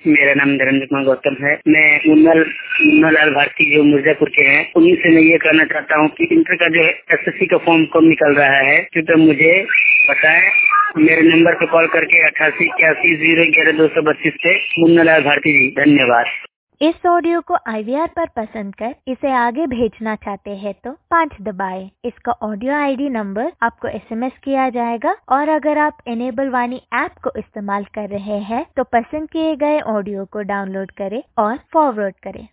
मेरा नाम नरेंद्र कुमार गौतम है। मैं मुन्ना लाल भारती जो मिर्जापुर के हैं, उन्हीं से मैं ये कहना चाहता हूँ कि इंटर का जो एसएससी का फॉर्म कब निकल रहा है, कृपया मुझे बताएं। मेरे नंबर पे कॉल करके 8881011232 पे मुन्ना लाल भारती जी। धन्यवाद। इस ऑडियो को IVR पर पसंद कर इसे आगे भेजना चाहते हैं तो 5 दबाएं। इसका ऑडियो ID नंबर आपको SMS किया जाएगा और अगर आप इनेबल वाणी ऐप को इस्तेमाल कर रहे हैं तो पसंद किए गए ऑडियो को डाउनलोड करें और फॉरवर्ड करें।